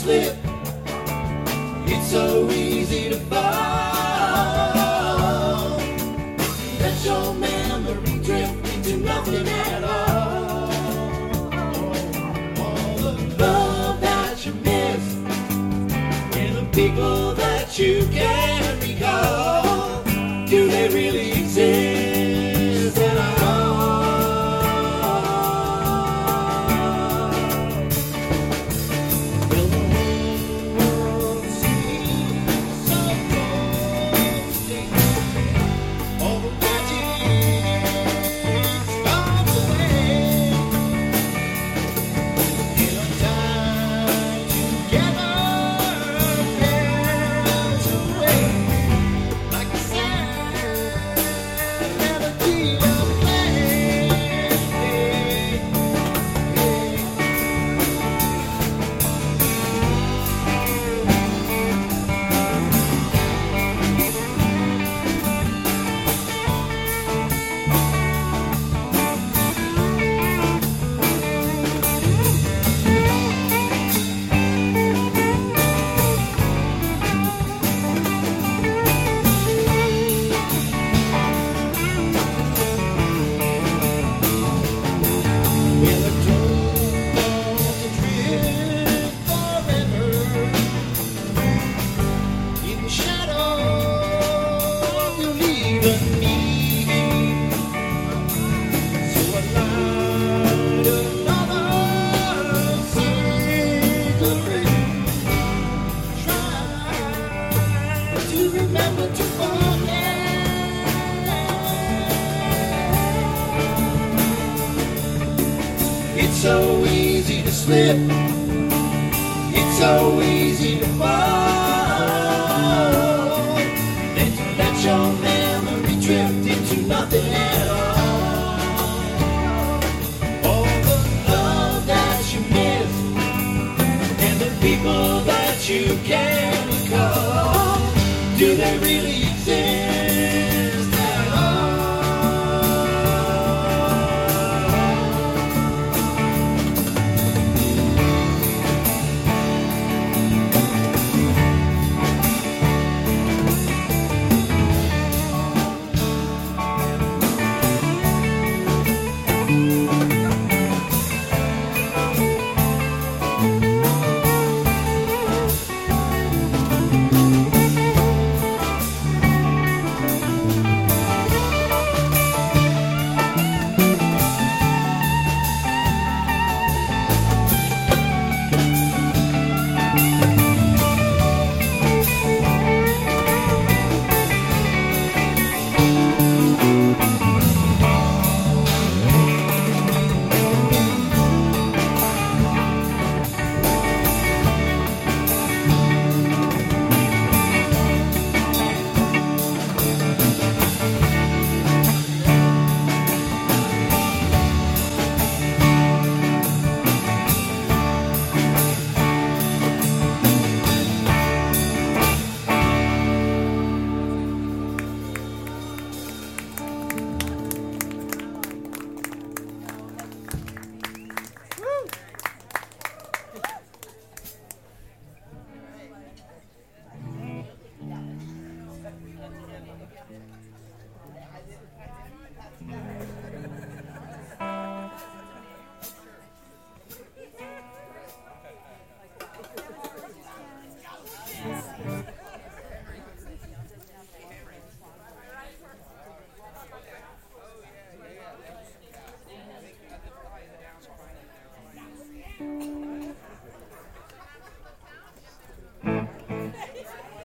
slip. It's so easy to fall. Let your memory drift into nothing at all. All the love that you miss and the people that you can't recall, do they really exist at all? Will the world seem so close to all the magic's gone away? In a time together melts away like a sad melody of play. Will the tone of the drift forever in the shadow you'll leave me? So I light another cigarette, try to remember to forget. It's so easy to slip. It's so easy to fall. Then to let your memory drift into nothing at all. All the love that you miss and the people that you can't recall, do they really exist at all?